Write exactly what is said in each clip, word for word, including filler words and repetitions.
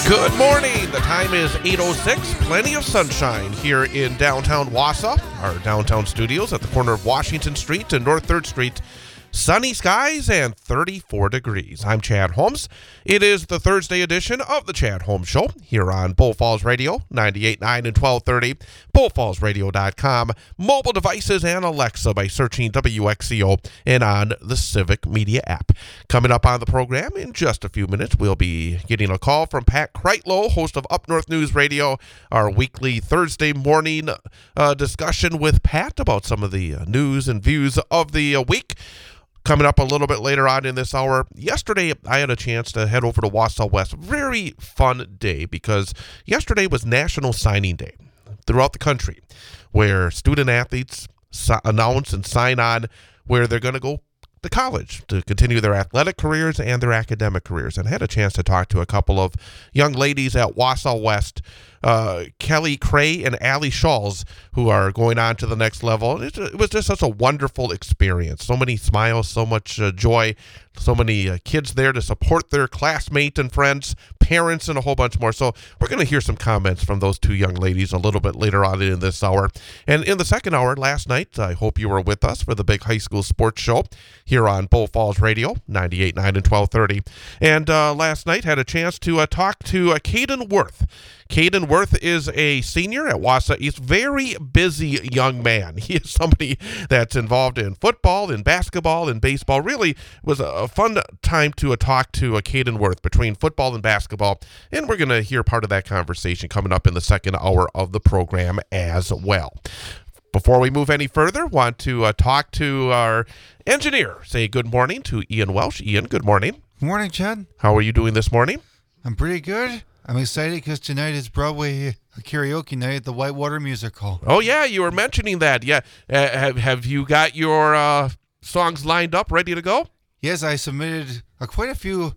Good morning. The time is eight oh six. Plenty of sunshine here in downtown Wausau, our downtown studios at the corner of Washington Street and North third Street. Sunny skies and thirty-four degrees. I'm Chad Holmes. It is the Thursday edition of the Chad Holmes Show here on Bull Falls Radio, ninety-eight point nine and twelve thirty, bull falls radio dot com, mobile devices, and Alexa by searching W X C O and on the Civic Media app. Coming up on the program in just a few minutes, we'll be getting a call from Pat Kreitlow, host of Up North News Radio, our weekly Thursday morning uh, discussion with Pat about some of the uh, news and views of the uh, week. Coming up a little bit later on in this hour, yesterday I had a chance to head over to Wausau West. Very fun day because yesterday was National Signing Day throughout the country, where student athletes so- announce and sign on where they're going to go to college to continue their athletic careers and their academic careers. And I had a chance to talk to a couple of young ladies at Wausau West, uh, Kelly Cray and Allie Schulz, who are going on to the next level. It, it was just such a wonderful experience. So many smiles, so much uh, joy, so many uh, kids there to support their classmates and friends, parents, and a whole bunch more. So we're going to hear some comments from those two young ladies a little bit later on in this hour. And in the second hour last night, I hope you were with us for the big high school sports show here on Bull Falls Radio, ninety-eight point nine and twelve thirty. And uh, last night had a chance to uh, talk to uh, Caden Worth. Caden Worth is a senior at Wausau. He's a very busy young man. He is somebody that's involved in football, in basketball, in baseball. Really was a fun time to uh, talk to uh, Caden Worth between football and basketball. And we're going to hear part of that conversation coming up in the second hour of the program as well. Before we move any further, want to uh, talk to our engineer. Say good morning to Ian Welsh. Ian, good morning. Good morning, Chad. How are you doing this morning? I'm pretty good. I'm excited because tonight is Broadway karaoke night at the Whitewater Music Hall. Oh, yeah, you were mentioning that. Yeah. Uh, have, have you got your uh, songs lined up, ready to go? Yes, I submitted uh, quite a few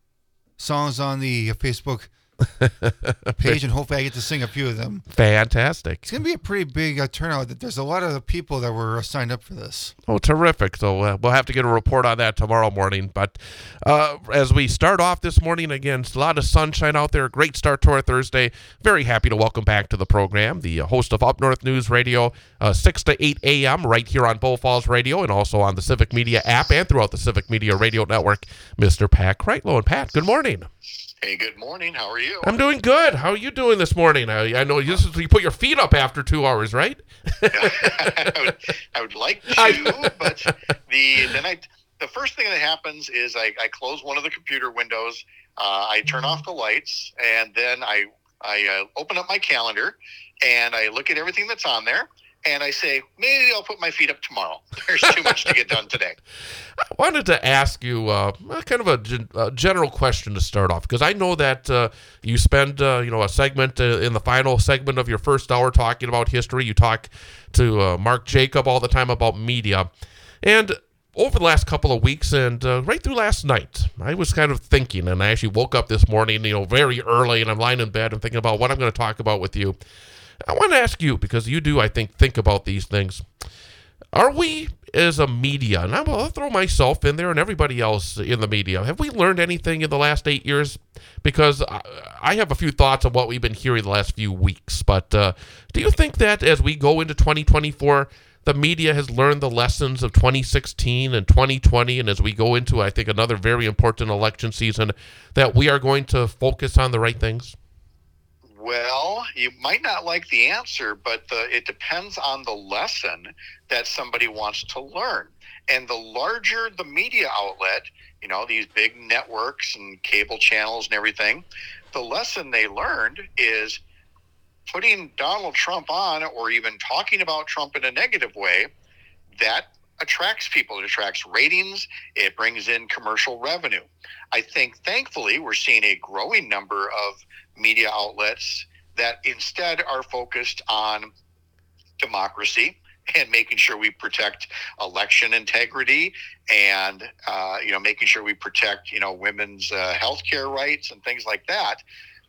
songs on the uh, Facebook page, and hopefully I get to sing a few of them. Fantastic. It's going to be a pretty big uh, turnout. There's a lot of people that were uh, signed up for this. Oh, terrific. So uh, we'll have to get a report on that tomorrow morning. But uh, as we start off this morning, again, a lot of sunshine out there. Great start to our Thursday. Very happy to welcome back to the program the uh, host of Up North News Radio, uh, six to eight a.m. right here on Bull Falls Radio and also on the Civic Media app and throughout the Civic Media Radio Network, Mister Pat Kreitlow. And Pat, good morning. Hey, good morning. How are you? I'm doing good. How are you doing this morning? I, I know this is, you put your feet up after two hours, right? I, would, I would like to, but the then I the first thing that happens is I, I close one of the computer windows, uh, I turn off the lights, and then I I uh, open up my calendar and I look at everything that's on there. And I say, maybe I'll put my feet up tomorrow. There's too much to get done today. I wanted to ask you uh, kind of a, gen- a general question to start off, because I know that uh, you spend uh, you know a segment uh, in the final segment of your first hour talking about history. You talk to uh, Mark Jacob all the time about media. And over the last couple of weeks and uh, right through last night, I was kind of thinking, and I actually woke up this morning, you know, very early, and I'm lying in bed and thinking about what I'm going to talk about with you. I want to ask you, because you do, I think, think about these things. Are we, as a media, and I'll throw myself in there and everybody else in the media, have we learned anything in the last eight years? Because I have a few thoughts on what we've been hearing the last few weeks. But uh, do you think that as we go into twenty twenty-four, the media has learned the lessons of twenty sixteen and twenty twenty, and as we go into, I think, another very important election season, that we are going to focus on the right things? Well, you might not like the answer, but the, it depends on the lesson that somebody wants to learn. And the larger the media outlet, you know, these big networks and cable channels and everything, the lesson they learned is putting Donald Trump on, or even talking about Trump in a negative way, that attracts people. It attracts ratings. It brings in commercial revenue. I think, thankfully, we're seeing a growing number of media outlets that instead are focused on democracy and making sure we protect election integrity and, uh, you know, making sure we protect, you know, women's uh, health care rights and things like that.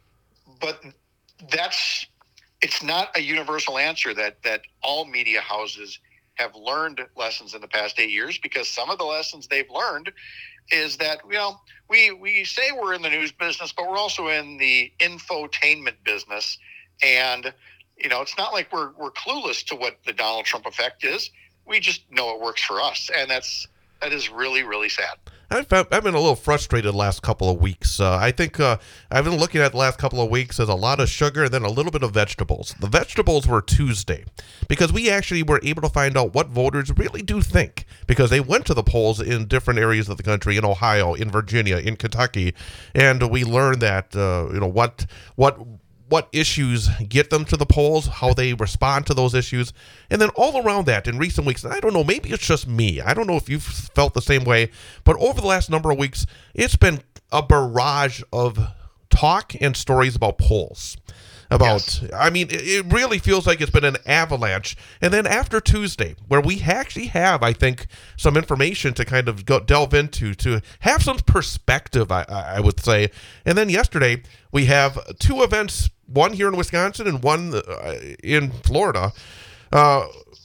But that's, it's not a universal answer that, that all media houses have learned lessons in the past eight years, because some of the lessons they've learned is that, you know, we, we say we're in the news business, but we're also in the infotainment business. And, you know, it's not like we're, we're clueless to what the Donald Trump effect is. We just know it works for us. And that's, that is really, really sad. I've, I've been a little frustrated the last couple of weeks. Uh, I think uh, I've been looking at the last couple of weeks as a lot of sugar and then a little bit of vegetables. The vegetables were Tuesday because we actually were able to find out what voters really do think because they went to the polls in different areas of the country, in Ohio, in Virginia, in Kentucky, and we learned that uh, you know what what. what issues get them to the polls, how they respond to those issues. And then all around that in recent weeks, I don't know, maybe it's just me. I don't know if you've felt the same way, but over the last number of weeks, it's been a barrage of talk and stories about polls. About, yes. I mean, it, it really feels like it's been an avalanche. And then after Tuesday, where we actually have, I think, some information to kind of go, delve into, to have some perspective, I, I would say. And then yesterday, we have two events, one here in Wisconsin and one uh, in Florida. Uh,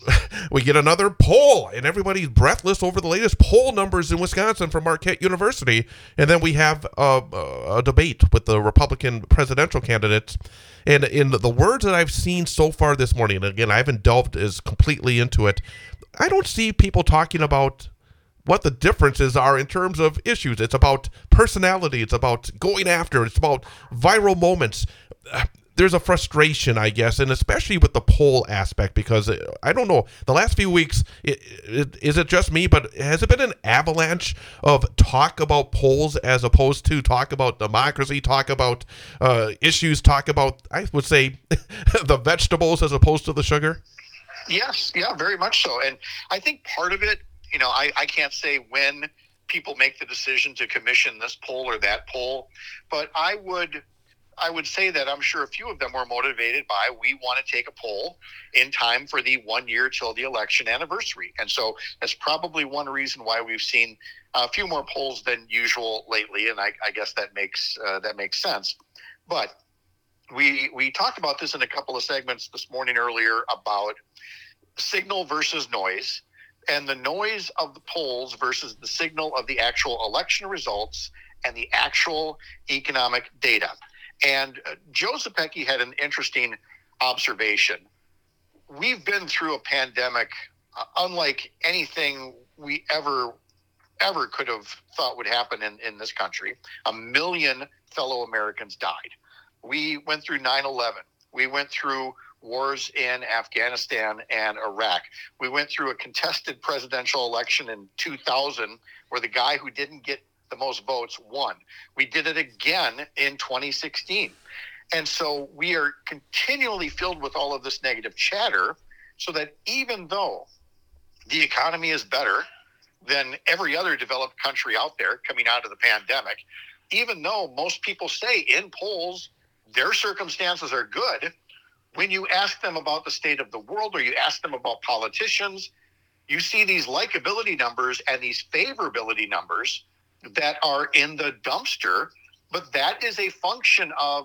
we get another poll, and everybody's breathless over the latest poll numbers in Wisconsin from Marquette University. And then we have a, a debate with the Republican presidential candidates. And in the words that I've seen so far this morning, and again, I haven't delved as completely into it, I don't see people talking about what the differences are in terms of issues. It's about personality. It's about going after. It's about viral moments. There's a frustration, I guess, and especially with the poll aspect, because I don't know, the last few weeks, it, it, is it just me, but has it been an avalanche of talk about polls as opposed to talk about democracy, talk about uh, issues, talk about, I would say, the vegetables as opposed to the sugar? Yes, yeah, very much so. And I think part of it, you know, I, I can't say when people make the decision to commission this poll or that poll, but I would... I would say that I'm sure a few of them were motivated by, we want to take a poll in time for the one year till the election anniversary. And so that's probably one reason why we've seen a few more polls than usual lately. And I, I guess that makes uh, that makes sense. But we we talked about this in a couple of segments this morning earlier about signal versus noise, and the noise of the polls versus the signal of the actual election results and the actual economic data. And uh, Joe Zepecki had an interesting observation. We've been through a pandemic uh, unlike anything we ever, ever could have thought would happen in, in this country. A million fellow Americans died. We went through nine eleven. We went through wars in Afghanistan and Iraq. We went through a contested presidential election in two thousand where the guy who didn't get the most votes won. We did it again in twenty sixteen. And so we are continually filled with all of this negative chatter, so that even though the economy is better than every other developed country out there coming out of the pandemic, even though most people say in polls their circumstances are good, when you ask them about the state of the world or you ask them about politicians, you see these likability numbers and these favorability numbers that are in the dumpster. But that is a function of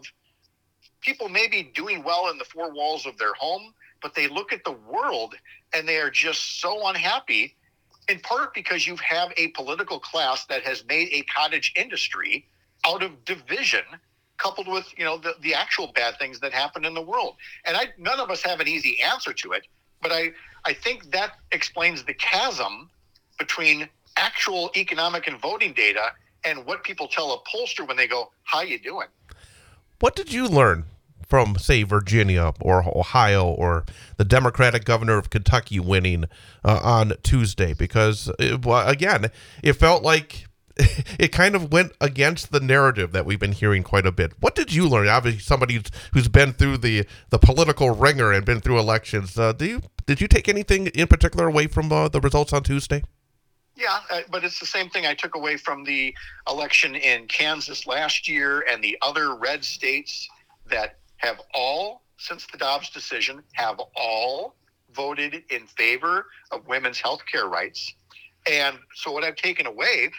people maybe doing well in the four walls of their home, but they look at the world and they are just so unhappy, in part because you have a political class that has made a cottage industry out of division, coupled with, you know, the, the actual bad things that happen in the world. And I, none of us have an easy answer to it, but I, I think that explains the chasm between actual economic and voting data and what people tell a pollster when they go, how you doing? What did you learn from, say, Virginia or Ohio or the Democratic governor of Kentucky winning uh, on Tuesday? Because, it, well, again, it felt like it kind of went against the narrative that we've been hearing quite a bit. What did you learn? Obviously, somebody who's, who's been through the, the political ringer and been through elections. Uh, do you did you take anything in particular away from uh, the results on Tuesday? Yeah, uh, but it's the same thing I took away from the election in Kansas last year and the other red states that have all, since the Dobbs decision, have all voted in favor of women's health care rights. And so what I've taken away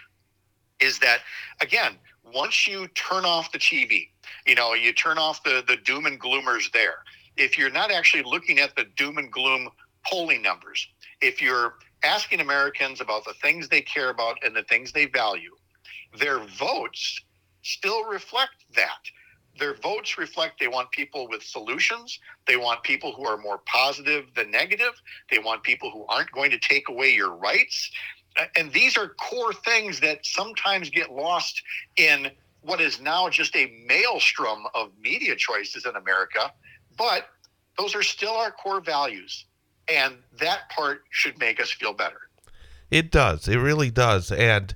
is that, again, once you turn off the T V, you know, you turn off the, the doom and gloomers there. If you're not actually looking at the doom and gloom polling numbers, if you're asking Americans about the things they care about and the things they value, their votes still reflect that. Their votes reflect they want people with solutions. They want people who are more positive than negative. They want people who aren't going to take away your rights. And these are core things that sometimes get lost in what is now just a maelstrom of media choices in America. But those are still our core values. And that part should make us feel better. It does. It really does. And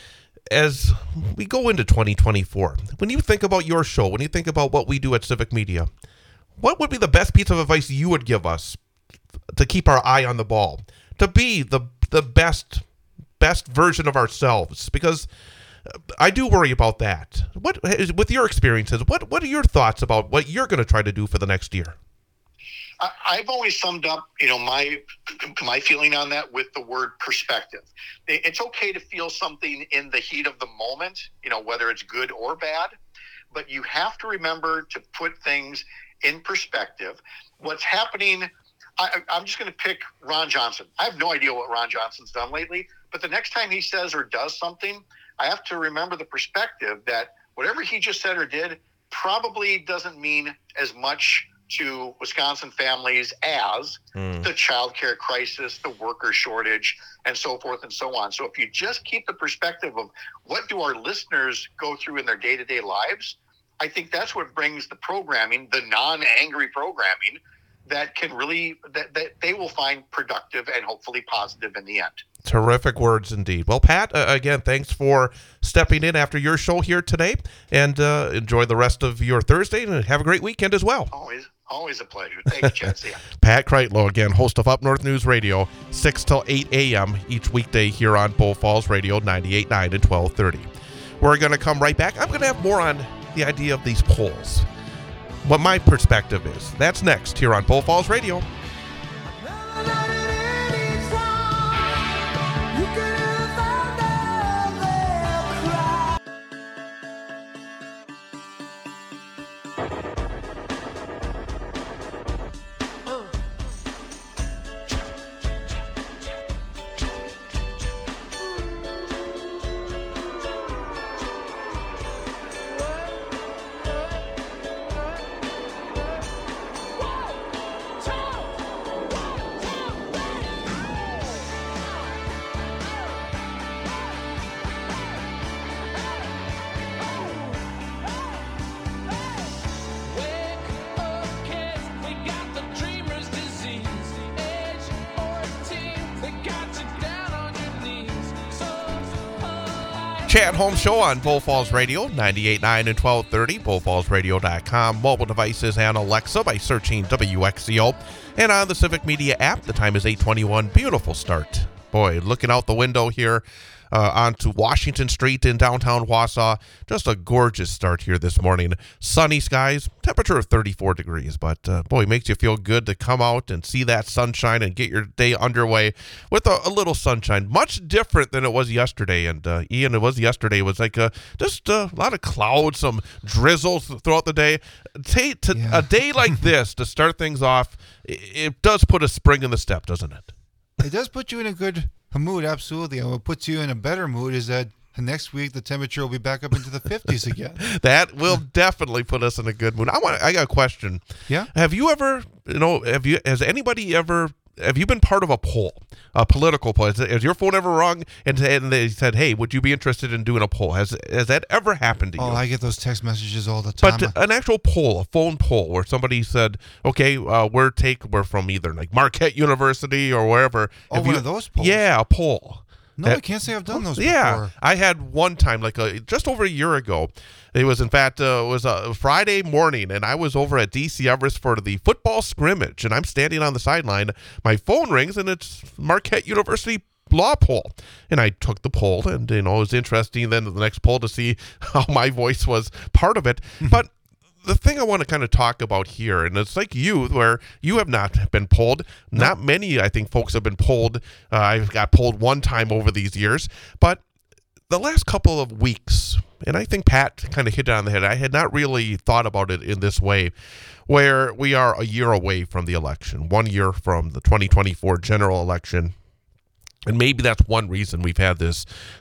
as we go into twenty twenty-four, when you think about your show, when you think about what we do at Civic Media, what would be the best piece of advice you would give us to keep our eye on the ball, to be the the best best version of ourselves? Because I do worry about that. What, with your experiences, what what are your thoughts about what you're going to try to do for the next year? I've always summed up, you know, my my feeling on that with the word perspective. It's okay to feel something in the heat of the moment, you know, whether it's good or bad, but you have to remember to put things in perspective. What's happening, I, I'm just going to pick Ron Johnson. I have no idea what Ron Johnson's done lately, but the next time he says or does something, I have to remember the perspective that whatever he just said or did probably doesn't mean as much to Wisconsin families as mm. the child care crisis, the worker shortage, and so forth and so on. So if you just keep the perspective of what do our listeners go through in their day-to-day lives, I think that's what brings the programming, the non-angry programming, that can really, that, that they will find productive and hopefully positive in the end. Terrific words indeed. Well, Pat, uh, again, thanks for stepping in after your show here today, and uh, enjoy the rest of your Thursday, and have a great weekend as well. Always. Always a pleasure. Thank you, Chad. See ya. Pat Kreitlow, again, host of Up North News Radio, six till eight a.m. each weekday here on Bull Falls Radio, ninety-eight point nine and twelve thirty. We're going to come right back. I'm going to have more on the idea of these polls, what my perspective is. That's next here on Bull Falls Radio. Chad Holmes Show on Bull Falls Radio, ninety-eight point nine and twelve thirty, bull falls radio dot com, mobile devices and Alexa by searching W X C O, and on the Civic Media app. The time is eight twenty-one. Beautiful start. Boy, looking out the window here uh, onto Washington Street in downtown Wausau. Just a gorgeous start here this morning. Sunny skies, temperature of thirty-four degrees, but uh, boy, it makes you feel good to come out and see that sunshine and get your day underway with a, a little sunshine. Much different than it was yesterday. And uh, Ian, it was yesterday. It was like a, just a lot of clouds, some drizzles throughout the day. T- to, Yeah. A day like this to start things off, it, it does put a spring in the step, doesn't it? It does put you in a good mood, absolutely. And what puts you in a better mood is that next week the temperature will be back up into the fifties again. That will definitely put us in a good mood. I want. I got a question. Yeah. Have you ever, you know, have you, has anybody ever, have you been part of a poll, a political poll? Has, has your phone ever rung and, and they said, hey, would you be interested in doing a poll? Has has that ever happened to you? Oh, I get those text messages all the time. But an actual poll, a phone poll, where somebody said, "Okay, uh, we're take we're from either like Marquette University or wherever." Oh, Have one you- of those polls? Yeah, a poll. no, that- I can't say I've done those Yeah, before. I had one time, like a, just over a year ago. It was, in fact, uh, it was a Friday morning, and I was over at D C Everest for the football scrimmage, and I'm standing on the sideline. My phone rings, and it's Marquette University law poll. And I took the poll, and, you know, it was interesting then the next poll to see how my voice was part of it. But the thing I want to kind of talk about here, and it's like you, where you have not been polled. Not many, I think, folks have been polled. Uh, I got polled one time over these years. But the last couple of weeks, and I think Pat kind of hit it on the head, I had not really thought about it in this way, where we are a year away from the election, one year from the twenty twenty-four general election. And maybe that's one reason we've had this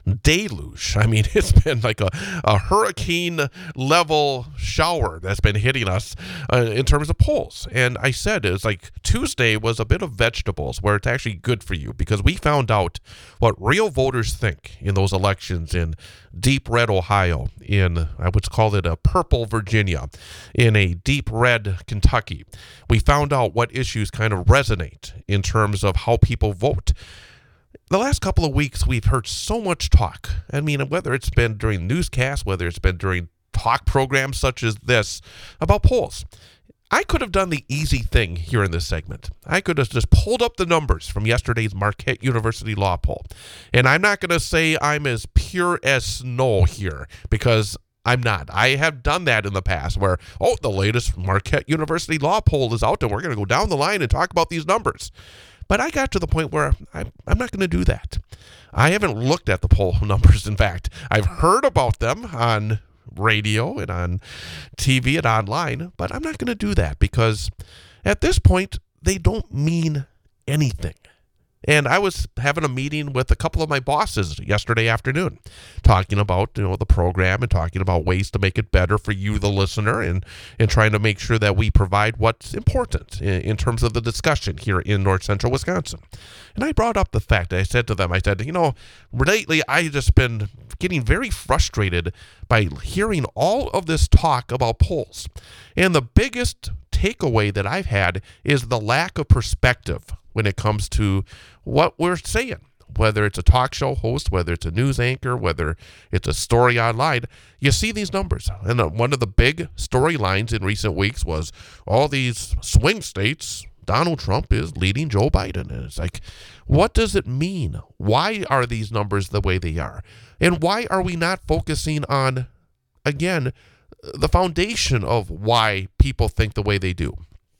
deluge. I mean, it's been like a, a hurricane-level shower that's been hitting us uh, in terms of polls. And I said it was like Tuesday was a bit of vegetables, where it's actually good for you, because we found out what real voters think in those elections in deep red Ohio, in, I would call it a purple Virginia, in a deep red Kentucky. We found out what issues kind of resonate in terms of how people vote. The last couple of weeks, we've heard so much talk. I mean, whether it's been during newscasts, whether it's been during talk programs such as this, about polls. I could have done the easy thing here in this segment. I could have just pulled up the numbers from yesterday's Marquette University law poll. And I'm not going to say I'm as pure as snow here, because I'm not. I have done that in the past where, oh, the latest Marquette University law poll is out, and we're going to go down the line and talk about these numbers. But I got to the point where I'm, I'm not going to do that. I haven't looked at the poll numbers, in fact. I've heard about them on radio and on T V and online, but I'm not going to do that, because at this point, they don't mean anything. And I was having a meeting with a couple of my bosses yesterday afternoon, talking about, you know, the program and talking about ways to make it better for you, the listener, and, and trying to make sure that we provide what's important in, in terms of the discussion here in North Central Wisconsin. And I brought up the fact, I said to them, I said, you know, lately I've just been getting very frustrated by hearing all of this talk about polls. And the biggest takeaway that I've had is the lack of perspective when it comes to what we're saying, whether it's a talk show host, whether it's a news anchor, whether it's a story online. You see these numbers. And one of the big storylines in recent weeks was all these swing states, Donald Trump is leading Joe Biden. And it's like, what does it mean? Why are these numbers the way they are? And why are we not focusing on, again, the foundation of why people think the way they do?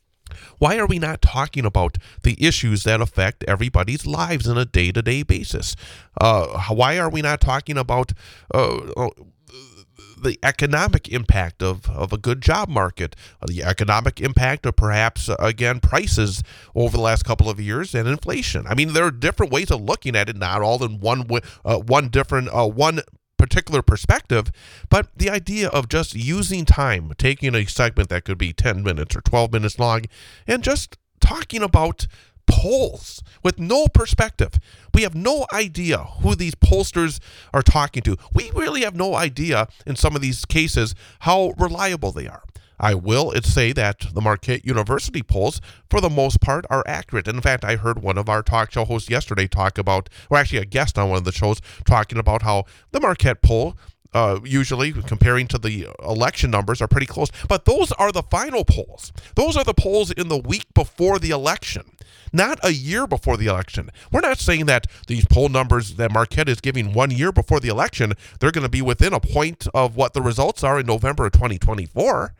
Why are we not talking about the issues that affect everybody's lives on a day-to-day basis? Uh, why are we not talking about uh, the economic impact of, of a good job market, the economic impact of perhaps, uh, again, prices over the last couple of years, and inflation? I mean, there are different ways of looking at it, not all in one, uh, one different, uh, one particular perspective, but the idea of just using time, taking a segment that could be ten minutes or twelve minutes long, and just talking about polls with no perspective. We have no idea who these pollsters are talking to. We really have no idea in some of these cases how reliable they are. I will say that the Marquette University polls, for the most part, are accurate. In fact, I heard one of our talk show hosts yesterday talk about, or actually a guest on one of the shows, talking about how the Marquette poll, uh, usually comparing to the election numbers, are pretty close. But those are the final polls. Those are the polls in the week before the election, not a year before the election. We're not saying that these poll numbers that Marquette is giving one year before the election, they're going to be within a point of what the results are in November of twenty twenty-four.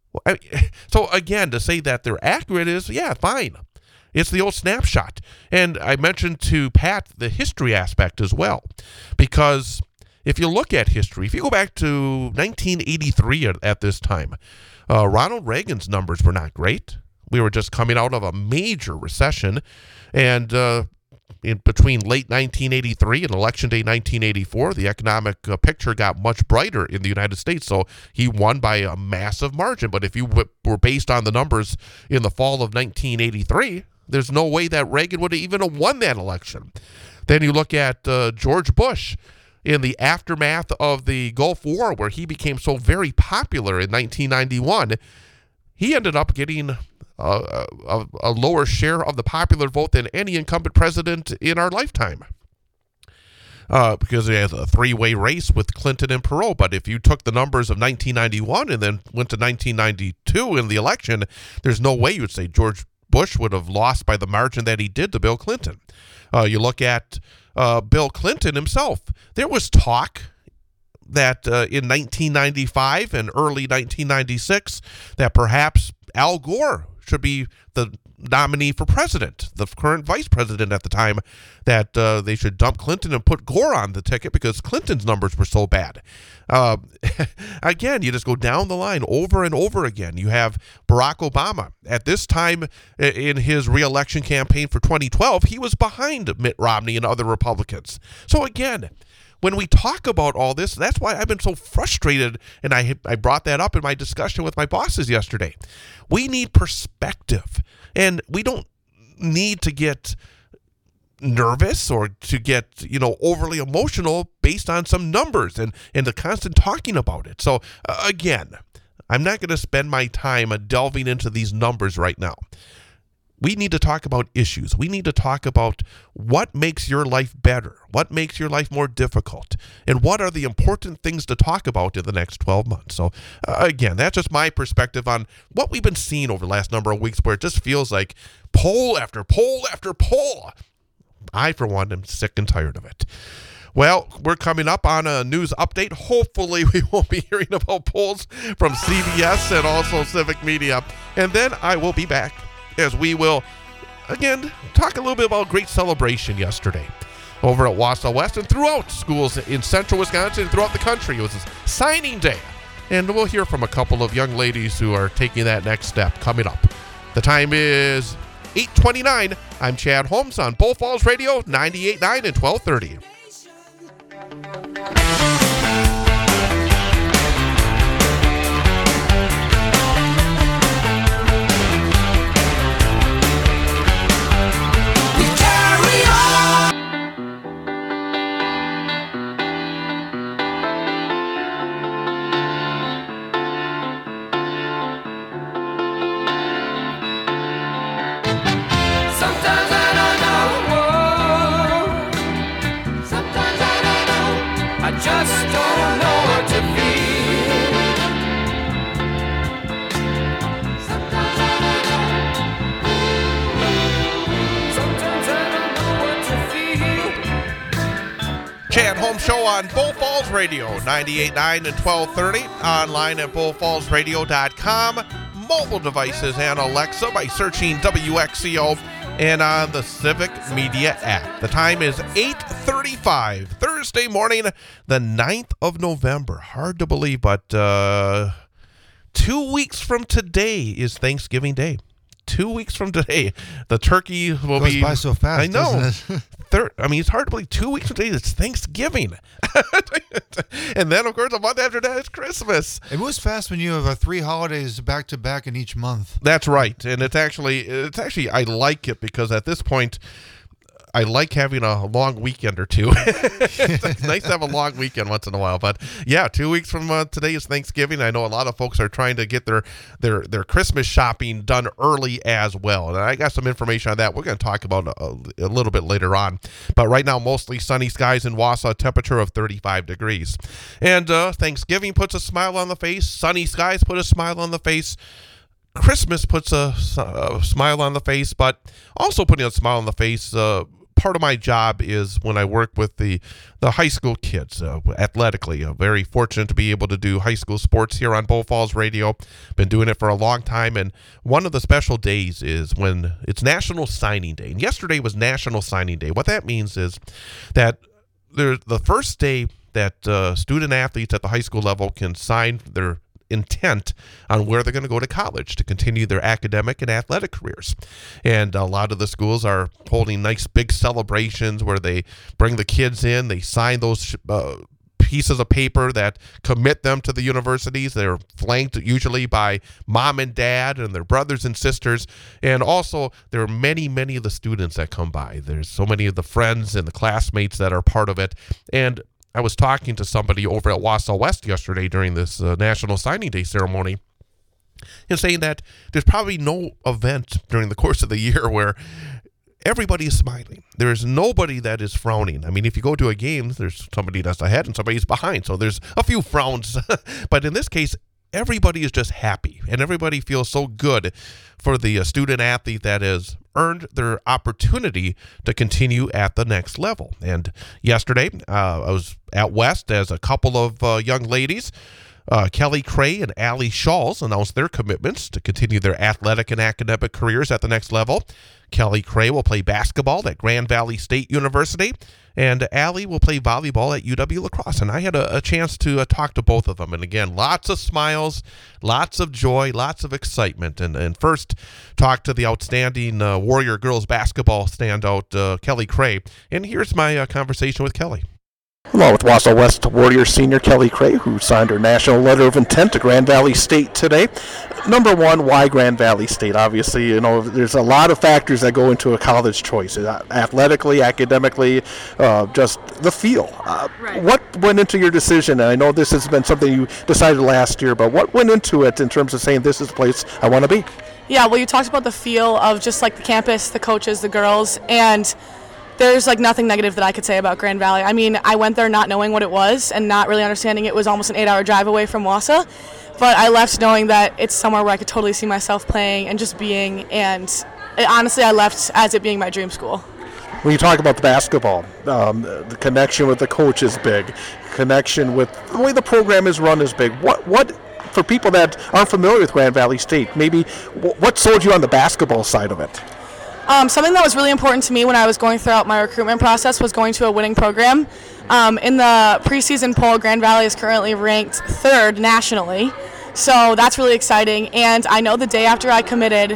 So again, to say that they're accurate is, yeah, fine. It's the old snapshot. And I mentioned to Pat the history aspect as well, because if you look at history, if you go back to nineteen eighty-three at, at this time, uh, Ronald Reagan's numbers were not great. We were just coming out of a major recession, and uh, in between late nineteen eighty-three and election day nineteen eighty-four, the economic uh, picture got much brighter in the United States, so he won by a massive margin. But if you w- were based on the numbers in the fall of nineteen eighty-three, there's no way that Reagan would have even won that election. Then you look at uh, George Bush in the aftermath of the Gulf War, where he became so very popular in nineteen ninety-one. He ended up getting a, a, a lower share of the popular vote than any incumbent president in our lifetime. Uh, because he has a three-way race with Clinton and Perot. But if you took the numbers of nineteen ninety-one and then went to nineteen ninety-two in the election, there's no way you would say George Bush would have lost by the margin that he did to Bill Clinton. Uh, you look at uh, Bill Clinton himself. There was talk that uh, in nineteen ninety-five and early nineteen ninety-six that perhaps Al Gore should be the nominee for president, the current vice president at the time, that uh, they should dump Clinton and put Gore on the ticket because Clinton's numbers were so bad. Uh, again, you just go down the line over and over again. You have Barack Obama. At this time in his reelection campaign for twenty twelve, he was behind Mitt Romney and other Republicans. So again, when we talk about all this, that's why I've been so frustrated, and I I brought that up in my discussion with my bosses yesterday. We need perspective, and we don't need to get nervous or to get, you know, overly emotional based on some numbers and, and the constant talking about it. So, uh, again, I'm not going to spend my time uh, delving into these numbers right now. We need to talk about issues. We need to talk about what makes your life better, what makes your life more difficult, and what are the important things to talk about in the next twelve months. So, uh, again, that's just my perspective on what we've been seeing over the last number of weeks, where it just feels like poll after poll after poll. I, for one, am sick and tired of it. Well, we're coming up on a news update. Hopefully, we won't be hearing about polls from C B S and also Civic Media. And then I will be back as we will, again, talk a little bit about great celebration yesterday over at Wausau West and throughout schools in central Wisconsin and throughout the country. It was a signing day. And we'll hear from a couple of young ladies who are taking that next step coming up. The time is eight twenty-nine. I'm Chad Holmes on Bull Falls Radio, ninety-eight point nine and twelve thirty. Chad Holmes Show on Bull Falls Radio, ninety-eight point nine and twelve thirty, online at bull falls radio dot com, mobile devices and Alexa by searching W X C O, and on the Civic Media app. The time is eight thirty-five, Thursday morning, the ninth of November. Hard to believe, but uh, two weeks from today is Thanksgiving Day. Two weeks from today, the turkey will Goes be... by so fast, I know. doesn't it? Third, I mean, it's hard to believe. Two weeks from today, it's Thanksgiving. And then, of course, a month after that, it's Christmas. It moves fast when you have uh, three holidays back to back in each month. That's right. And it's actually, it's actually, I like it because at this point, I like having a long weekend or two. It's nice to have a long weekend once in a while. But yeah, two weeks from uh, today is Thanksgiving. I know a lot of folks are trying to get their, their, their Christmas shopping done early as well. And I got some information on that we're going to talk about a, a little bit later on. But right now, mostly sunny skies in Wausau, temperature of thirty-five degrees. And uh, Thanksgiving puts a smile on the face. Sunny skies put a smile on the face. Christmas puts a, a smile on the face, but also putting a smile on the face, uh, part of my job is when I work with the, the high school kids uh, athletically. I'm very fortunate to be able to do high school sports here on Bull Falls Radio. Been doing it for a long time, and one of the special days is when it's National Signing Day. And yesterday was National Signing Day. What that means is that there's the first day that uh, student athletes at the high school level can sign their intent on where they're going to go to college to continue their academic and athletic careers. And a lot of the schools are holding nice big celebrations where they bring the kids in, they sign those uh, pieces of paper that commit them to the universities. They're flanked usually by mom and dad and their brothers and sisters. And also there are many, many of the students that come by. There's so many of the friends and the classmates that are part of it. And I was talking to somebody over at Wausau West yesterday during this uh, National Signing Day ceremony and saying that there's probably no event during the course of the year where everybody is smiling. There's nobody that is frowning. I mean, if you go to a game, there's somebody that's ahead and somebody's behind. So there's a few frowns. But in this case, everybody is just happy and everybody feels so good for the uh, student athlete that has earned their opportunity to continue at the next level. And yesterday, uh, I was at West as a couple of uh, young ladies Uh, Kelly Cray and Allie Shawls announced their commitments to continue their athletic and academic careers at the next level. Kelly Cray will play basketball at Grand Valley State University, and Allie will play volleyball at U W La Crosse. And I had a, a chance to uh, talk to both of them. And again, lots of smiles, lots of joy, lots of excitement. And, and first, talk to the outstanding uh, Warrior girls basketball standout, uh, Kelly Cray. And here's my uh, conversation with Kelly. Along with Wausau West Warriors senior Kelly Cray, who signed her national letter of intent to Grand Valley State today. Number one, why Grand Valley State? Obviously, you know, there's a lot of factors that go into a college choice, athletically, academically, uh, just the feel. Uh, right. What went into your decision? And I know this has been something you decided last year, but what went into it in terms of saying this is the place I want to be? Yeah, well, you talked about the feel of just like the campus, the coaches, the girls, and there's like nothing negative that I could say about Grand Valley. I mean, I went there not knowing what it was and not really understanding it was almost an eight-hour drive away from Wausau, but I left knowing that it's somewhere where I could totally see myself playing and just being, and it, honestly, I left as it being my dream school. When you talk about the basketball, um, the connection with the coach is big. Connection with the way the program is run is big. What, what for people that aren't familiar with Grand Valley State, maybe what sold you on the basketball side of it? Um, something that was really important to me when I was going throughout my recruitment process was going to a winning program. Um, in the preseason poll, Grand Valley is currently ranked third nationally, so that's really exciting. And I know the day after I committed,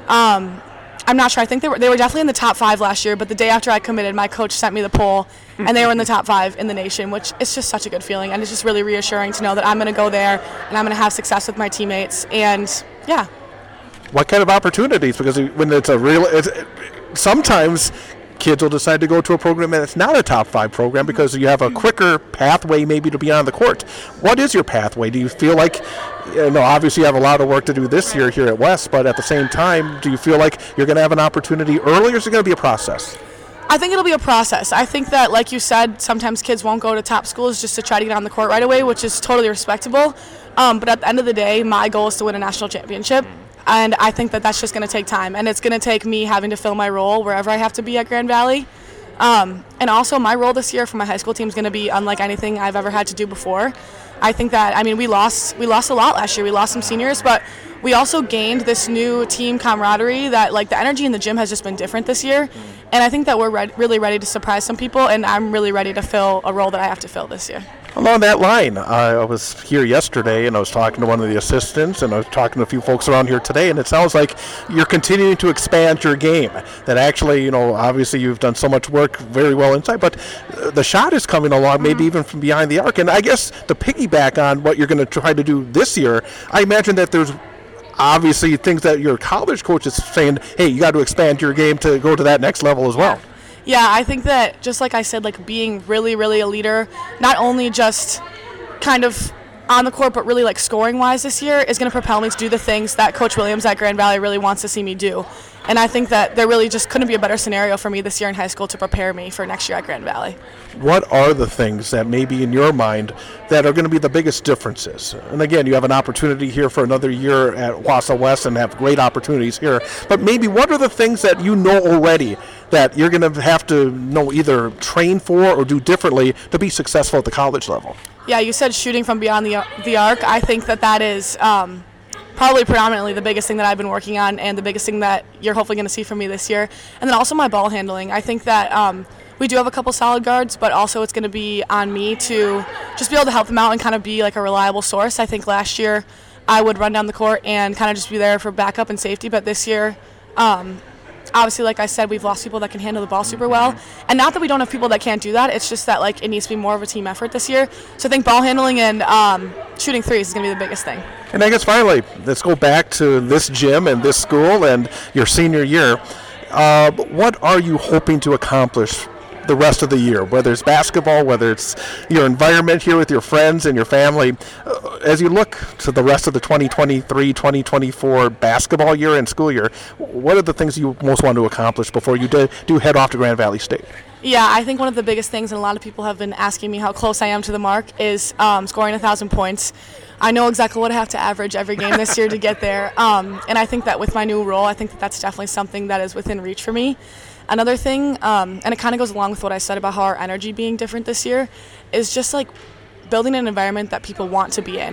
um, I'm not sure, I think they were, they were definitely in the top five last year, but the day after I committed, my coach sent me the poll, and they were in the top five in the nation, which is just such a good feeling, and it's just really reassuring to know that I'm going to go there, and I'm going to have success with my teammates, and yeah. What kind of opportunities? Because when it's a real, it's, sometimes kids will decide to go to a program and it's not a top five program because you have a quicker pathway maybe to be on the court. What is your pathway? Do you feel like, you know, obviously you have a lot of work to do this year here at West, but at the same time, do you feel like you're going to have an opportunity early, or is it going to be a process? I think it'll be a process. I think that, like you said, sometimes kids won't go to top schools just to try to get on the court right away, which is totally respectable. Um, but at the end of the day, my goal is to win a national championship. And I think that that's just going to take time. And it's going to take me having to fill my role wherever I have to be at Grand Valley. Um, and also, my role this year for my high school team is going to be unlike anything I've ever had to do before. I think that, I mean, we lost we lost a lot last year. We lost some seniors, but we also gained this new team camaraderie that, like, the energy in the gym has just been different this year. And I think that we're re- really ready to surprise some people, and I'm really ready to fill a role that I have to fill this year. Along that line, I was here yesterday and I was talking to one of the assistants and I was talking to a few folks around here today, and it sounds like you're continuing to expand your game. That actually, you know, obviously you've done so much work very well inside, but the shot is coming along, maybe even from behind the arc. And I guess to piggyback on what you're going to try to do this year, I imagine that there's obviously things that your college coach is saying, hey, you got to expand your game to go to that next level as well. Yeah, I think that, just like I said, like being really, really a leader, not only just kind of on the court, but really like scoring-wise this year, is going to propel me to do the things that Coach Williams at Grand Valley really wants to see me do. And I think that there really just couldn't be a better scenario for me this year in high school to prepare me for next year at Grand Valley. What are the things that maybe in your mind that are going to be the biggest differences? And again, you have an opportunity here for another year at Wausau West and have great opportunities here. But maybe what are the things that you know already that you're going to have to know either train for or do differently to be successful at the college level? Yeah, you said shooting from beyond the the arc. I think that that is um, probably predominantly the biggest thing that I've been working on and the biggest thing that you're hopefully going to see from me this year. And then also my ball handling. I think that um, we do have a couple solid guards, but also it's going to be on me to just be able to help them out and kind of be like a reliable source. I think last year I would run down the court and kind of just be there for backup and safety, but this year, um, obviously, like I said, we've lost people that can handle the ball super well. And not that we don't have people that can't do that, it's just that like it needs to be more of a team effort this year. So I think ball handling and um, shooting threes is going to be the biggest thing. And I guess finally, let's go back to this gym and this school and your senior year. Uh, what are you hoping to accomplish the rest of the year, whether it's basketball, whether it's your environment here with your friends and your family? Uh, as you look to the rest of the twenty twenty-three twenty twenty-four basketball year and school year, what are the things you most want to accomplish before you do, do head off to Grand Valley State? Yeah, I think one of the biggest things, and a lot of people have been asking me how close I am to the mark, is um, scoring one thousand points. I know exactly what I have to average every game this year to get there. Um, and I think that with my new role, I think that that's definitely something that is within reach for me. Another thing, um, and it kind of goes along with what I said about how our energy being different this year, is just like building an environment that people want to be in.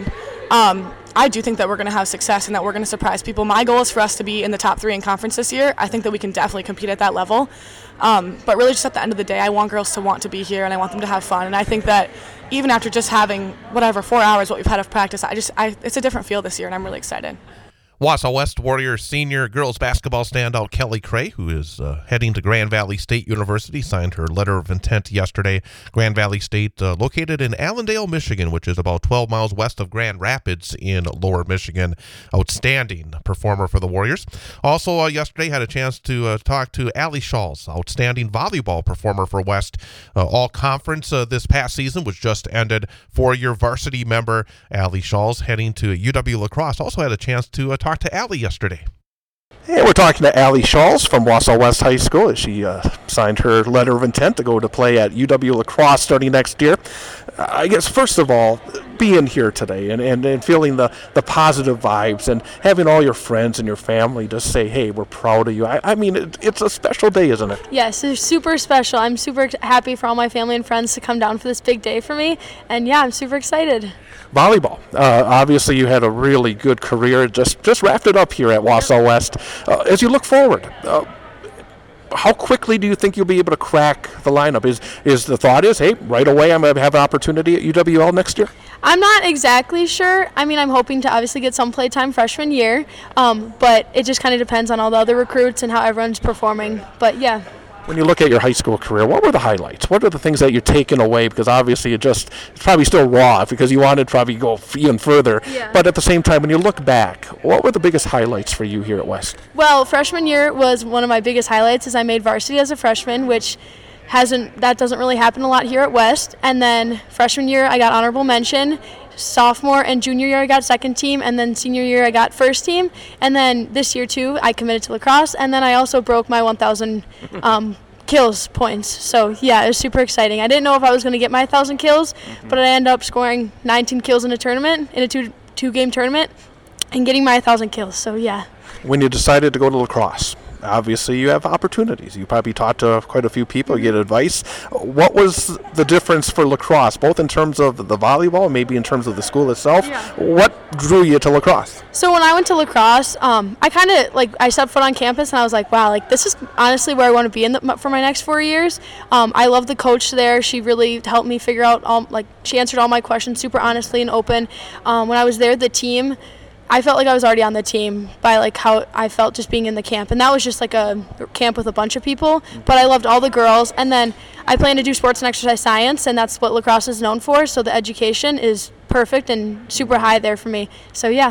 um, I do think that we're going to have success and that we're going to surprise people. My goal is for us to be in the top three in conference this year. I think that we can definitely compete at that level. Um, but really just at the end of the day, I want girls to want to be here and I want them to have fun. And I think that even after just having whatever, four hours, what we've had of practice, I just, I, it's a different feel this year and I'm really excited. Wausau West Warriors senior girls basketball standout Kelly Cray, who is uh, heading to Grand Valley State University, signed her letter of intent yesterday. Grand Valley State, uh, located in Allendale, Michigan, which is about twelve miles west of Grand Rapids in Lower Michigan. Outstanding performer for the Warriors. Also, uh, yesterday had a chance to uh, talk to Allie Shawls, outstanding volleyball performer for West. Uh, all conference uh, this past season, which just ended. Four-year varsity member Allie Shawls heading to U W La Crosse. Also had a chance to uh, talk to Allie yesterday. Hey, we're talking to Allie Shawls from Wausau West High School. She uh, signed her letter of intent to go to play at U W La Crosse starting next year. Uh, I guess, first of all, being here today and, and, and feeling the, the positive vibes and having all your friends and your family just say, hey, we're proud of you. I, I mean, it, it's a special day, isn't it? Yes, it's super special. I'm super happy for all my family and friends to come down for this big day for me. And yeah, I'm super excited. Volleyball. Uh, obviously, you had a really good career. Just just wrapped it up here at Wausau West. Uh, as you look forward, uh, how quickly do you think you'll be able to crack the lineup? Is is the thought is, hey, right away I'm going to have an opportunity at U W L next year? I'm not exactly sure. I mean, I'm hoping to obviously get some play time freshman year, um, but it just kind of depends on all the other recruits and how everyone's performing. But yeah. When you look at your high school career, what were the highlights? What are the things that you're taking away? Because obviously it just, it's probably still raw because you wanted to probably go f- even further. Yeah. But at the same time, when you look back, what were the biggest highlights for you here at West? Well, freshman year was one of my biggest highlights as I made varsity as a freshman, which hasn't, that doesn't really happen a lot here at West. And then freshman year, I got honorable mention. Sophomore and junior year I got second team, and then senior year I got first team, and then this year too I committed to lacrosse, and then I also broke my one thousand um, kills points. So yeah, it was super exciting. I didn't know if I was going to get my one thousand kills, mm-hmm. but I ended up scoring nineteen kills in a tournament, in a two two game tournament, and getting my one thousand kills. So yeah. When you decided to go to lacrosse, obviously you have opportunities. You probably talked to quite a few people, you get advice. What was the difference for lacrosse, both in terms of the volleyball, maybe in terms of the school itself? Yeah. What drew you to lacrosse? So when I went to lacrosse, um, I kind of, like, I stepped foot on campus and I was like, wow, like, this is honestly where I want to be in the, for my next four years. Um, I love the coach there. She really helped me figure out, all, like, she answered all my questions super honestly and open. Um, when I was there, the team, I felt like I was already on the team by like how I felt just being in the camp, and that was just like a camp with a bunch of people, but I loved all the girls. And then I plan to do sports and exercise science, and that's what lacrosse is known for, so the education is perfect and super high there for me. So yeah.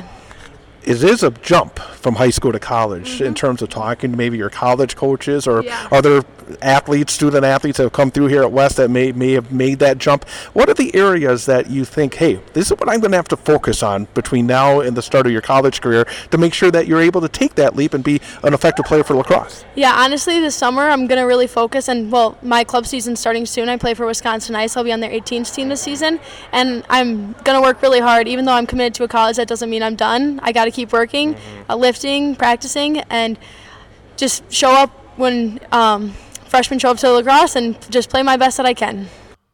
It is a jump from high school to college mm-hmm. in terms of talking to maybe your college coaches or yeah. other athletes, student athletes that have come through here at West that may may have made that jump. What are the areas that you think, hey, this is what I'm going to have to focus on between now and the start of your college career to make sure that you're able to take that leap and be an effective player for lacrosse? Yeah, honestly, this summer I'm going to really focus, and well, my club season's starting soon. I play for Wisconsin Ice. I'll be on their eighteens team this season, and I'm going to work really hard. Even though I'm committed to a college, that doesn't mean I'm done. I got to keep working, mm-hmm. uh, lifting, practicing, and just show up when um, freshmen show up to lacrosse and just play my best that I can.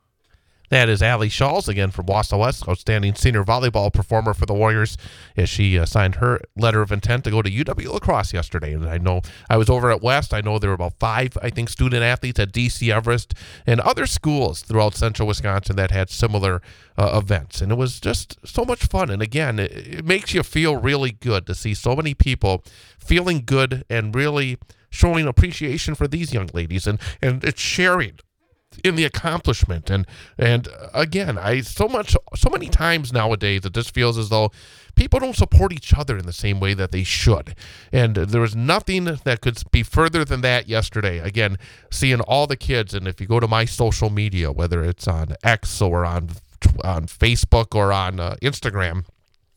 That is Allie Shawls, again from Wausau West, outstanding senior volleyball performer for the Warriors, as she uh, signed her letter of intent to go to U W La Crosse yesterday. And I know I was over at West. I know there were about five, I think, student athletes at D C Everest and other schools throughout central Wisconsin that had similar uh, events. And it was just so much fun. And again, it, it makes you feel really good to see so many people feeling good and really showing appreciation for these young ladies, and, and it's sharing in the accomplishment. And and again, I so much so many times nowadays it just feels as though people don't support each other in the same way that they should. And there was nothing that could be further than that yesterday. Again, seeing all the kids, and if you go to my social media, whether it's on X or on on Facebook or on uh, Instagram,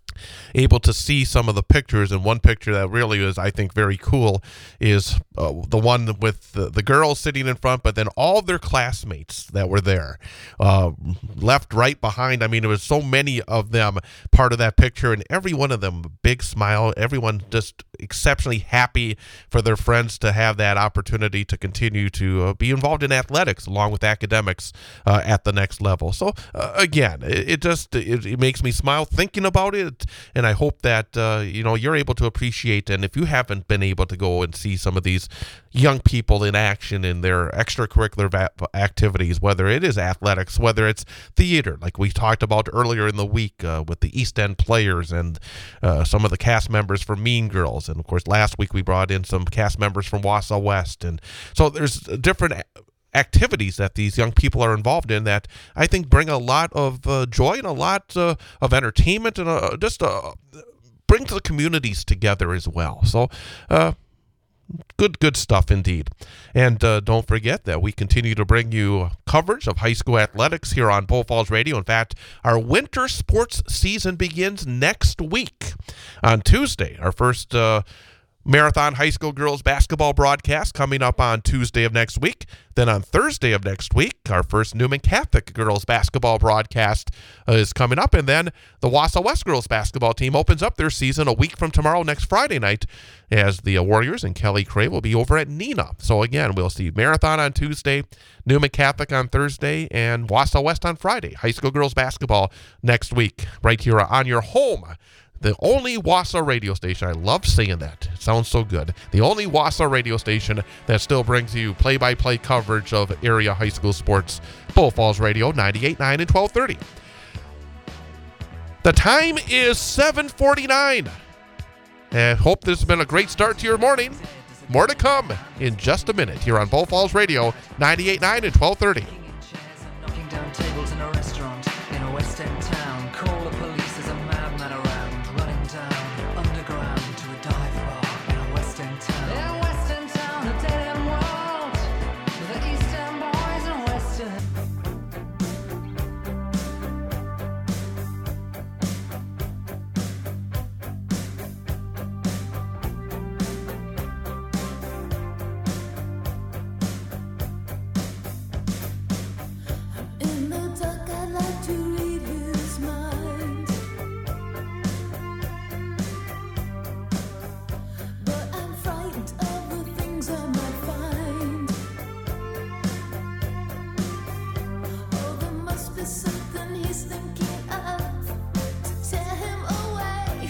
able to see some of the pictures. And one picture that really is, I think, very cool is uh, the one with the, the girls sitting in front, but then all of their classmates that were there, uh, left, right, behind. I mean, there was so many of them part of that picture, and every one of them, big smile, everyone just exceptionally happy for their friends to have that opportunity to continue to uh, be involved in athletics along with academics uh, at the next level. So uh, again, it, it just it, it makes me smile thinking about it, and I hope that uh, you know you're able to appreciate. And if you haven't been able to go and see some of these young people in action in their extracurricular va- activities, whether it is athletics, whether it's theater, like we talked about earlier in the week uh, with the East End Players and uh, some of the cast members from Mean Girls, and of course last week we brought in some cast members from Wausau West, and so there's different activities that these young people are involved in that I think bring a lot of uh, joy and a lot uh, of entertainment, and uh, just uh, brings the communities together as well. So uh Good, good stuff indeed. And uh, don't forget that we continue to bring you coverage of high school athletics here on Bull Falls Radio. In fact, our winter sports season begins next week on Tuesday. Our first uh, Marathon High School girls basketball broadcast coming up on Tuesday of next week. Then on Thursday of next week, our first Newman Catholic girls basketball broadcast uh, is coming up. And then the Wausau West girls basketball team opens up their season a week from tomorrow, next Friday night, as the uh, Warriors and Kelly Cray will be over at Neenah. So again, we'll see Marathon on Tuesday, Newman Catholic on Thursday, and Wausau West on Friday. High school girls basketball next week, right here on your home. The only Wausau radio station, I love saying that, it sounds so good, the only Wausau radio station that still brings you play-by-play coverage of area high school sports, Bull Falls Radio, ninety-eight point nine and twelve thirty. The time is seven forty-nine. And hope this has been a great start to your morning. More to come in just a minute here on Bull Falls Radio, ninety-eight point nine and twelve thirty. Knocking down tables in a restaurant in a West End town. Call the police, there's a madman around, running down underground to a dive bar in a West End town. In West End town, a dead end world, the East End boys and West End. In the dark, I'd like to read his mind, but I'm frightened of the things I might find. Oh, there must be something he's thinking of to tear him away.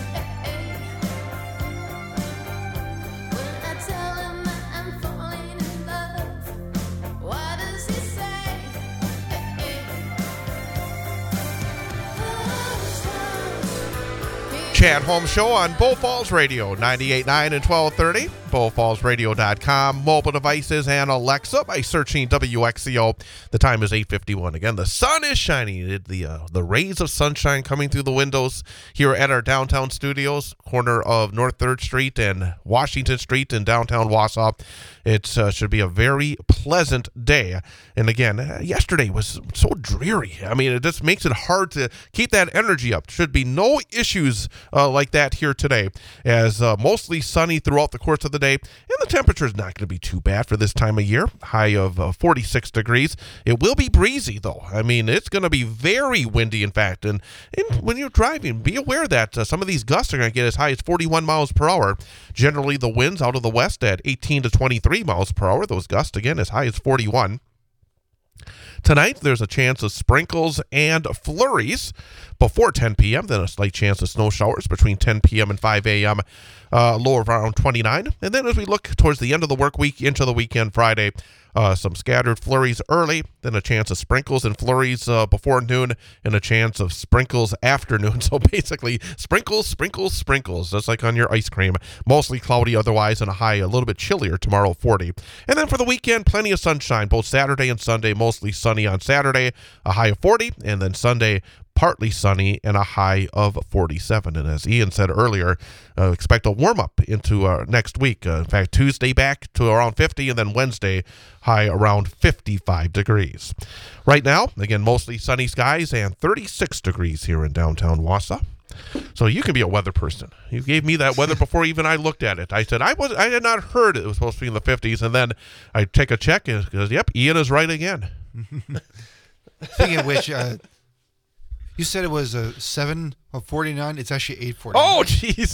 When I tell him that I'm falling in love, what does he say? Chad Holmes Show on Bull Falls Radio, ninety-eight point nine and twelve thirty, bull falls radio dot com, mobile devices, and Alexa by searching W X C O. The time is eight fifty-one. Again, the sun is shining. The uh, the rays of sunshine coming through the windows here at our downtown studios, corner of North third Street and Washington Street in downtown Wausau. It uh, should be a very pleasant day. And again, uh, yesterday was so dreary. I mean, it just makes it hard to keep that energy up. Should be no issues uh, like that here today, as uh, mostly sunny throughout the course of the day. And the temperature is not going to be too bad for this time of year. High of uh, forty-six degrees. It will be breezy, though. I mean, it's going to be very windy, in fact. And, and when you're driving, be aware that uh, some of these gusts are going to get as high as forty-one miles per hour. Generally, the winds out of the west at eighteen to twenty-three miles per hour. Those gusts, again, as high as forty-one. Tonight, there's a chance of sprinkles and flurries before ten p.m., then a slight chance of snow showers between ten p.m. and five a.m., uh, low of around twenty-nine. And then as we look towards the end of the work week into the weekend Friday, uh, some scattered flurries early, then a chance of sprinkles and flurries uh, before noon, and a chance of sprinkles after noon. So basically, sprinkles, sprinkles, sprinkles, just like on your ice cream. Mostly cloudy otherwise, and a high a little bit chillier tomorrow, forty. And then for the weekend, plenty of sunshine, both Saturday and Sunday, mostly sunny on Saturday, a high of forty, and then Sunday, partly sunny and a high of forty-seven. And as Ian said earlier, uh, expect a warm-up into uh, next week. Uh, in fact, Tuesday back to around fifty, and then Wednesday high around fifty-five degrees. Right now, again, mostly sunny skies and thirty-six degrees here in downtown Wausau. So So you can be a weather person. You gave me that weather before even I looked at it. I said I was I had not heard it was supposed to be in the fifties, and then I take a check and it goes, yep, Ian is right again. Speaking of which, uh, you said it was a seven of forty-nine. It's actually eight forty-nine. Oh, jeez.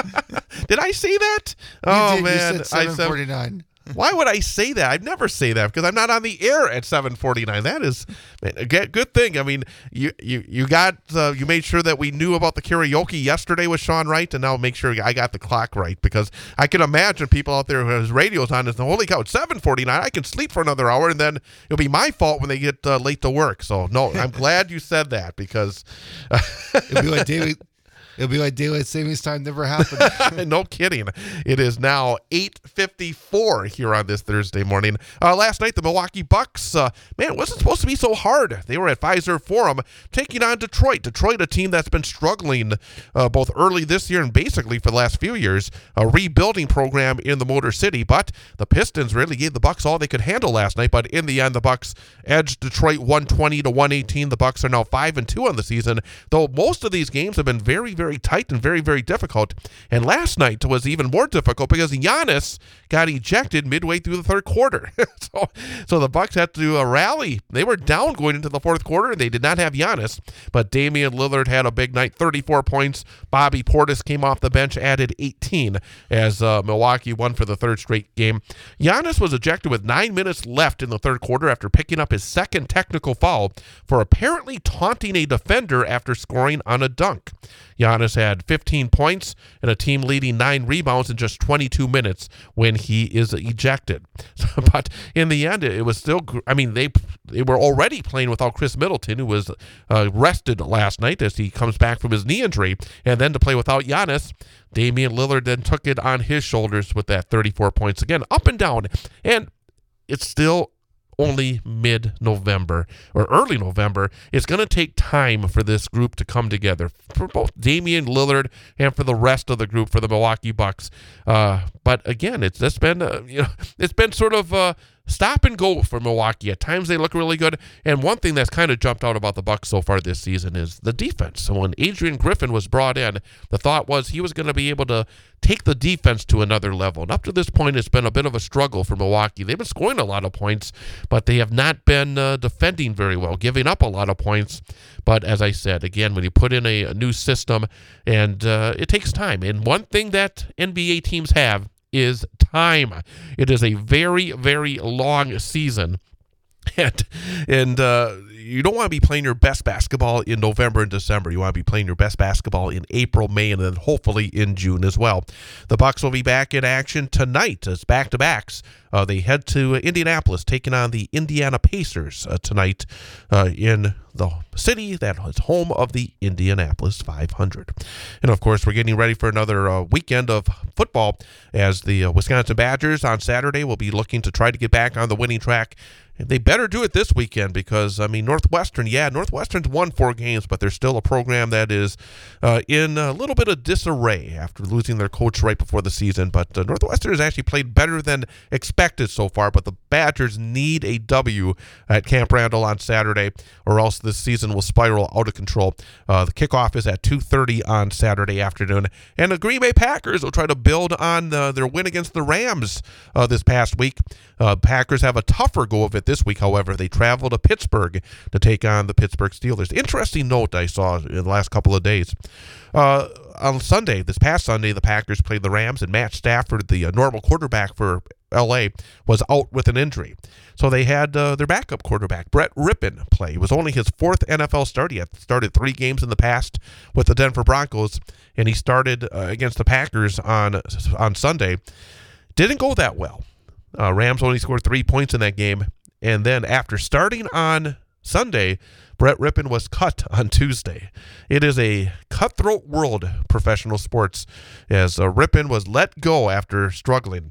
Did I say that? You Oh, did. man. You said I seven forty-nine. Why would I say that? I'd never say that because I'm not on the air at seven forty-nine. That is man, a g- good thing. I mean, you you you got uh, you made sure that we knew about the karaoke yesterday with Sean Wright, and now make sure I got the clock right because I can imagine people out there who has radios on and say, holy cow, it's seven forty-nine. I can sleep for another hour, and then it'll be my fault when they get uh, late to work. So no, I'm glad you said that because It'll be like David. It'll be like daylight savings time never happened. no kidding. It is now eight fifty-four here on this Thursday morning. Uh, last night, the Milwaukee Bucks, uh, man, it wasn't supposed to be so hard. They were at Pfizer Forum taking on Detroit. Detroit, a team that's been struggling uh, both early this year and basically for the last few years, a rebuilding program in the Motor City. But the Pistons really gave the Bucks all they could handle last night. But in the end, the Bucks edged Detroit one twenty to one eighteen. The Bucks are now five and two on the season, though most of these games have been very, very very tight and very, very difficult. And last night was even more difficult because Giannis got ejected midway through the third quarter. so, so the Bucks had to do a rally. They were down going into the fourth quarter, and they did not have Giannis. But Damian Lillard had a big night, thirty-four points. Bobby Portis came off the bench, added eighteen as uh, Milwaukee won for the third straight game. Giannis was ejected with nine minutes left in the third quarter after picking up his second technical foul for apparently taunting a defender after scoring on a dunk. Giannis had fifteen points and a team-leading nine rebounds in just twenty-two minutes when he is ejected. But in the end, it was still, I mean, they they were already playing without Chris Middleton, who was uh, rested last night as he comes back from his knee injury, and then to play without Giannis, Damian Lillard then took it on his shoulders with that thirty-four points. Again, up and down, and it's still only mid-November or early November. It's going to take time for this group to come together, for both Damian Lillard and for the rest of the group, for the Milwaukee Bucks. Uh, but again, it's just been uh, you know it's been sort of uh, stop and go for Milwaukee. At times they look really good, and one thing that's kind of jumped out about the Bucks so far this season is the defense. So when Adrian Griffin was brought in, the thought was he was going to be able to take the defense to another level. And up to this point, it's been a bit of a struggle for Milwaukee. They've been scoring a lot of points, but they have not been uh, defending very well, giving up a lot of points. But as I said, again, when you put in a, a new system, and uh, it takes time. And one thing that N B A teams have is time. It is a very, very long season. And, and uh, you don't want to be playing your best basketball in November and December. You want to be playing your best basketball in April, May, and then hopefully in June as well. The Bucks will be back in action tonight as back-to-backs. Uh, they head to Indianapolis, taking on the Indiana Pacers uh, tonight uh, in the city that is home of the Indianapolis five hundred. And, of course, we're getting ready for another uh, weekend of football as the uh, Wisconsin Badgers on Saturday will be looking to try to get back on the winning track. They better do it this weekend because, I mean, Northwestern, yeah, Northwestern's won four games, but they're still a program that is uh, in a little bit of disarray after losing their coach right before the season. But uh, Northwestern has actually played better than expected so far, but the Badgers need a W at Camp Randall on Saturday, or else this season will spiral out of control. Uh, the kickoff is at two thirty on Saturday afternoon, and the Green Bay Packers will try to build on uh, their win against the Rams uh, this past week. Uh, Packers have a tougher go of it this week, however. They travel to Pittsburgh to take on the Pittsburgh Steelers. Interesting note I saw in the last couple of days. Uh, on Sunday, this past Sunday, the Packers played the Rams, and Matt Stafford, the uh, normal quarterback for L A, was out with an injury. So they had uh, their backup quarterback, Brett Rippon, play. It was only his fourth N F L start. He had started three games in the past with the Denver Broncos, and he started uh, against the Packers on on Sunday. Didn't go that well. Uh, Rams only scored three points in that game. And then after starting on Sunday, Brett Rippon was cut on Tuesday. It is a cutthroat world, professional sports, as uh, Rippon was let go after struggling.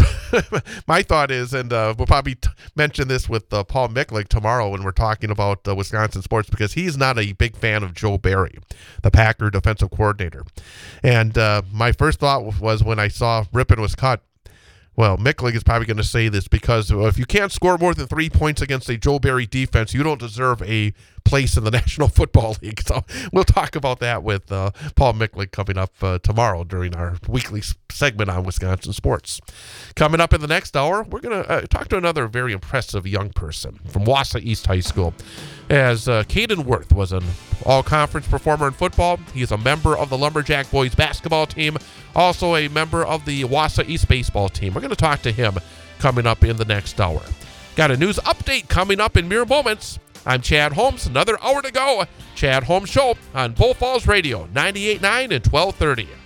My thought is, and uh, we'll probably t- mention this with uh, Paul Micklick tomorrow when we're talking about uh, Wisconsin sports, because he's not a big fan of Joe Barry, the Packer defensive coordinator. And uh, my first thought was when I saw Rippon was cut, Well, Mickling is probably going to say this because if you can't score more than three points against a Joe Barry defense, you don't deserve a place in the National Football League. So we'll talk about that with uh, Paul Mickling coming up uh, tomorrow during our weekly segment on Wisconsin sports. Coming up in the next hour, we're going to uh, talk to another very impressive young person from Wausau East High School. As uh, Caden Worth was an all-conference performer in football. He is a member of the Lumberjack boys basketball team, also a member of the Wausau East baseball team. We're going to talk to him coming up in the next hour. Got a news update coming up in mere moments. I'm Chad Holmes. Another hour to go. Chad Holmes Show on Bull Falls Radio, ninety-eight point nine and twelve thirty.